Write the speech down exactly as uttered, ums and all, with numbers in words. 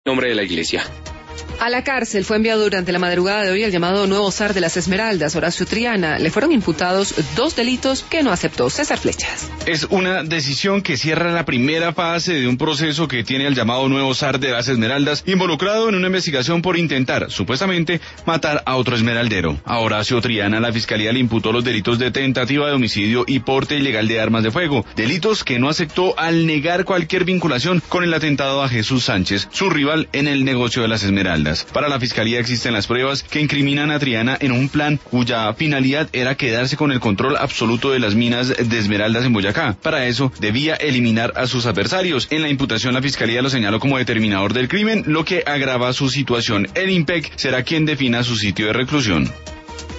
Nombre de la iglesia. A la cárcel fue enviado durante la madrugada de hoy el llamado nuevo zar de las Esmeraldas, Horacio Triana. Le fueron imputados dos delitos que no aceptó. César Flechas. Es una decisión que cierra la primera fase de un proceso que tiene al llamado nuevo zar de las Esmeraldas, involucrado en una investigación por intentar, supuestamente, matar a otro esmeraldero. A Horacio Triana la fiscalía le imputó los delitos de tentativa de homicidio y porte ilegal de armas de fuego, delitos que no aceptó al negar cualquier vinculación con el atentado a Jesús Sánchez, su rival en el negocio de las Esmeraldas. Para la fiscalía existen las pruebas que incriminan a Triana en un plan cuya finalidad era quedarse con el control absoluto de las minas de esmeraldas en Boyacá. Para eso debía eliminar a sus adversarios. En la imputación la fiscalía lo señaló como determinador del crimen, lo que agrava su situación. El IMPEC será quien defina su sitio de reclusión.